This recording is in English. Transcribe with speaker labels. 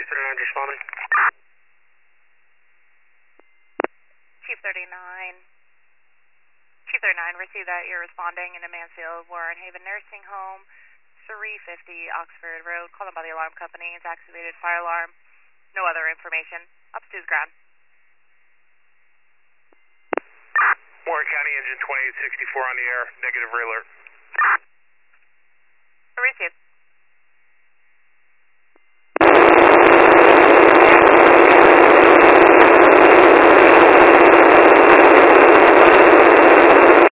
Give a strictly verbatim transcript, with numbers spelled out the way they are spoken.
Speaker 1: Chief thirty-nine responding.
Speaker 2: Chief thirty-nine. Chief thirty-nine, receive that you're responding in a Mansfield Warren Haven Nursing Home, three fifty Oxford Road. Call them by the alarm company. It's activated fire alarm. No other information. Up to the ground.
Speaker 1: Warren County Engine twenty-eight sixty-four on the air. Negative alert.
Speaker 2: Received.